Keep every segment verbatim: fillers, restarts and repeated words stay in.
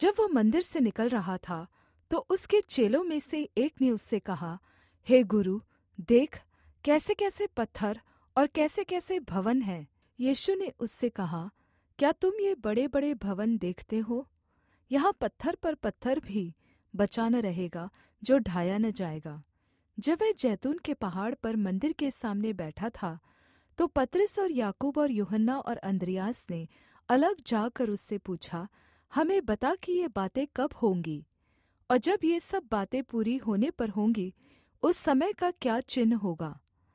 जब वह मंदिर से निकल रहा था तो उसके चेलों में से एक ने उससे कहा, हे गुरु, देख, कैसे-कैसे पत्थर और कैसे-कैसे भवन हैं। यीशु ने उससे कहा, क्या तुम ये बड़े-बड़े भवन देखते हो? यहाँ पत्थर पर पत्थर भी बचा न रहेगा जो ढाया न जाएगा। जब वह जैतून के पहाड़ पर मंदिर के सामने बैठा था, तो पतरस और याकूब और यूहन्ना और अन्द्रियास ने अलग जाकर उससे पूछा, हमें बता कि ये बातें कब होंगी, और जब ये सब बातें पूरी होने पर होंगी, उस समय का क्या चिन्ह होगा?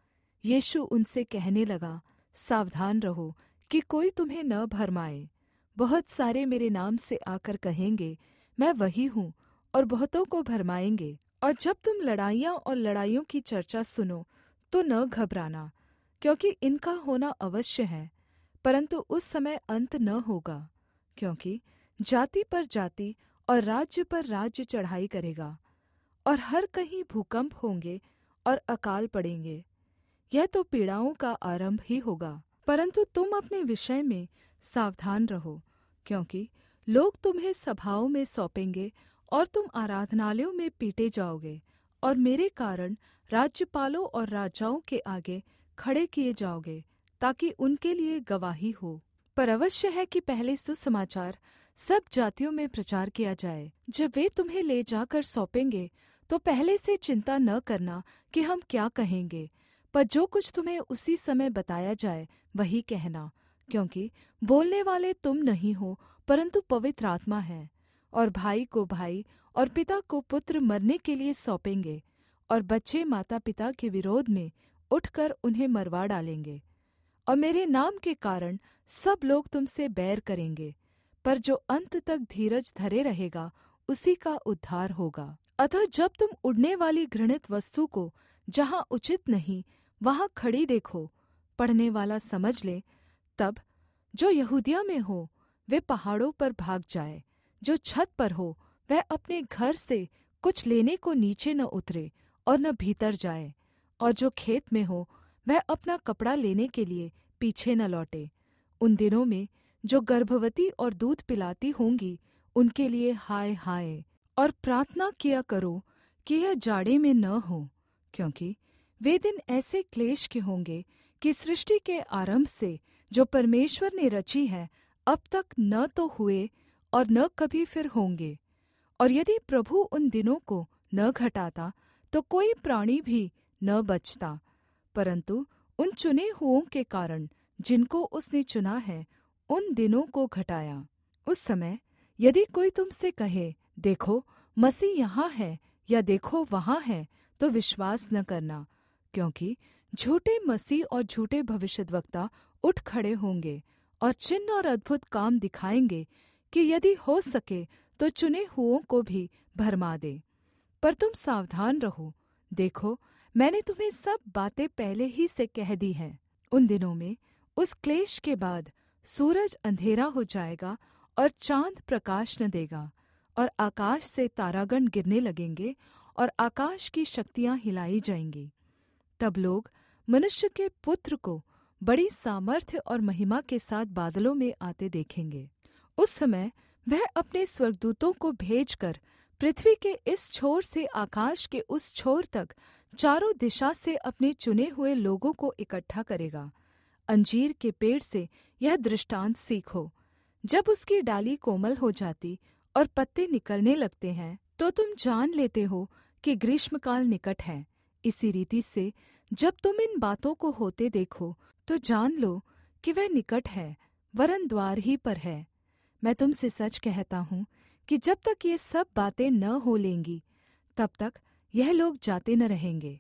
यीशु उनसे कहने लगा, सावधान रहो कि कोई तुम्हें न भरमाए। बहुत सारे मेरे नाम से आकर कहेंगे, मैं वही हूँ, और बहुतों को भरमाएंगे। और जब तुम लड़ाइयाँ और लड़ाइयों की चर्चा सुनो तो न घबराना, क्योंकि इनका होना अवश्य है, परन्तु उस समय अंत न होगा। क्योंकि जाति पर जाति और राज्य पर राज्य चढ़ाई करेगा, और हर कहीं भूकंप होंगे और अकाल पड़ेंगे। यह तो पीड़ाओं का आरंभ ही होगा। परन्तु तुम अपने विषय में सावधान रहो, क्योंकि लोग तुम्हें सभाओं में सौंपेंगे और तुम आराधनालयों में पीटे जाओगे, और मेरे कारण राज्यपालों और राजाओं के आगे खड़े किए जाओगे, ताकि उनके लिए गवाही हो। पर अवश्य है कि पहले सुसमाचार सब जातियों में प्रचार किया जाए। जब वे तुम्हें ले जाकर सौंपेंगे तो पहले से चिंता न करना कि हम क्या कहेंगे, पर जो कुछ तुम्हें उसी समय बताया जाए वही कहना, क्योंकि बोलने वाले तुम नहीं हो परन्तु पवित्र आत्मा है। और भाई को भाई और पिता को पुत्र मरने के लिए सौंपेंगे, और बच्चे माता पिता के विरोध में उठकर उन्हें मरवा डालेंगे। और मेरे नाम के कारण सब लोग तुमसे बैर करेंगे, पर जो अंत तक धीरज धरे रहेगा उसी का उद्धार होगा। अतः जब तुम उड़ने वाली घृणित वस्तु को जहाँ उचित नहीं वहाँ खड़ी देखो, पढ़ने वाला समझ ले, तब जो यहूदिया में हो वे पहाड़ों पर भाग जाए, जो छत पर हो वह अपने घर से कुछ लेने को नीचे न उतरे और न भीतर जाए, और जो खेत में हो वह अपना कपड़ा लेने के लिए पीछे न लौटे। उन दिनों में जो गर्भवती और दूध पिलाती होंगी उनके लिए हाय हाय। और प्रार्थना किया करो कि यह जाड़े में न हो, क्योंकि वे दिन ऐसे क्लेश के होंगे कि सृष्टि के आरंभ से जो परमेश्वर ने रची है अब तक न तो हुए और न कभी फिर होंगे। और यदि प्रभु उन दिनों को न घटाता तो कोई प्राणी भी न बचता, परन्तु उन चुने हुओं के कारण जिनको उसने चुना है उन दिनों को घटाया। उस समय यदि कोई तुमसे कहे, देखो मसीह यहाँ है, या देखो वहाँ है, तो विश्वास न करना, क्योंकि झूठे मसीह और झूठे भविष्यद्वक्ता उठ खड़े होंगे और चिन्ह और अद्भुत काम दिखाएंगे कि यदि हो सके तो चुने हुओं को भी भरमा दे। पर तुम सावधान रहो, देखो मैंने तुम्हें सब बातें पहले ही से कह दी हैं। उन दिनों में उस क्लेश के बाद सूरज अंधेरा हो जाएगा और चाँद प्रकाश न देगा, और आकाश से तारागण गिरने लगेंगे और आकाश की शक्तियाँ हिलाई जाएंगी। तब लोग मनुष्य के पुत्र को बड़ी सामर्थ्य और महिमा के साथ बादलों में आते देखेंगे। उस समय वह अपने स्वर्गदूतों को भेजकर पृथ्वी के इस छोर से आकाश के उस छोर तक चारों दिशा से अपने चुने हुए लोगों को इकट्ठा करेगा। अंजीर के पेड़ से यह दृष्टांत सीखो, जब उसकी डाली कोमल हो जाती और पत्ते निकलने लगते हैं तो तुम जान लेते हो कि ग्रीष्मकाल निकट है। इसी रीति से जब तुम इन बातों को होते देखो तो जान लो कि वह निकट है, वरन् द्वार ही पर है। मैं तुमसे सच कहता हूँ कि जब तक ये सब बातें न हो लेंगी तब तक यह लोग जाते न रहेंगे।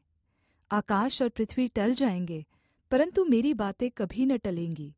आकाश और पृथ्वी टल जाएंगे, परन्तु मेरी बातें कभी न टलेंगी।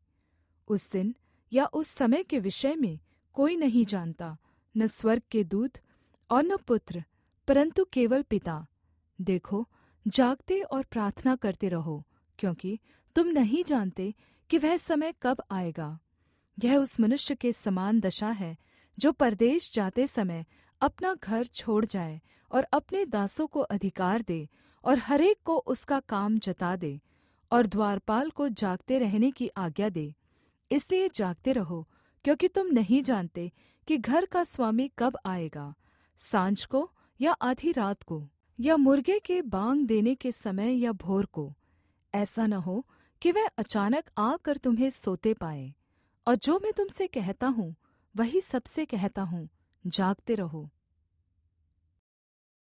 उस दिन या उस समय के विषय में कोई नहीं जानता, न स्वर्ग के दूत और न पुत्र, परन्तु केवल पिता। देखो, जागते और प्रार्थना करते रहो, क्योंकि तुम नहीं जानते कि वह समय कब आएगा। यह उस मनुष्य के समान दशा है जो परदेश जाते समय अपना घर छोड़ जाए और अपने दासों को अधिकार दे और हरेक को उसका काम जता दे और द्वारपाल को जागते रहने की आज्ञा दे। इसलिए जागते रहो, क्योंकि तुम नहीं जानते कि घर का स्वामी कब आएगा, सांझ को या आधी रात को, या मुर्गे के बाँग देने के समय या भोर को। ऐसा न हो कि वह अचानक आकर तुम्हें सोते पाए। और जो मैं तुमसे कहता हूँ वही सबसे कहता हूँ, जागते रहो।